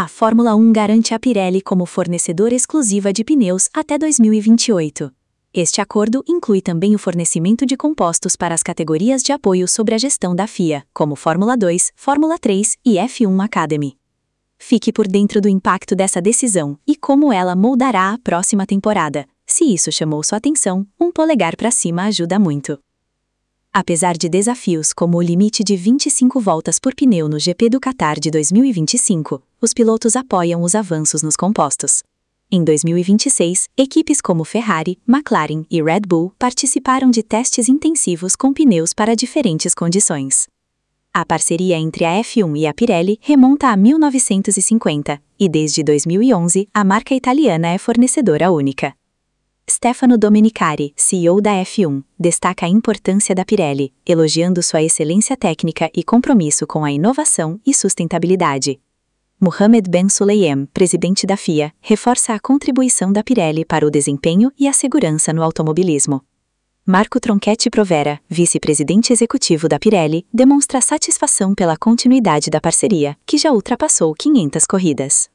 A Fórmula 1 garante a Pirelli como fornecedora exclusiva de pneus até 2028. Este acordo inclui também o fornecimento de compostos para as categorias de apoio sobre a gestão da FIA, como Fórmula 2, Fórmula 3 e F1 Academy. Fique por dentro do impacto dessa decisão e como ela moldará a próxima temporada. Se isso chamou sua atenção, um polegar para cima ajuda muito. Apesar de desafios como o limite de 25 voltas por pneu no GP do Qatar de 2025, os pilotos apoiam os avanços nos compostos. Em 2026, equipes como Ferrari, McLaren e Red Bull participaram de testes intensivos com pneus para diferentes condições. A parceria entre a F1 e a Pirelli remonta a 1950, e desde 2011 a marca italiana é fornecedora única. Stefano Domenicali, CEO da F1, destaca a importância da Pirelli, elogiando sua excelência técnica e compromisso com a inovação e sustentabilidade. Mohammed Ben Sulayem, presidente da FIA, reforça a contribuição da Pirelli para o desempenho e a segurança no automobilismo. Marco Tronchetti Provera, vice-presidente executivo da Pirelli, demonstra satisfação pela continuidade da parceria, que já ultrapassou 500 corridas.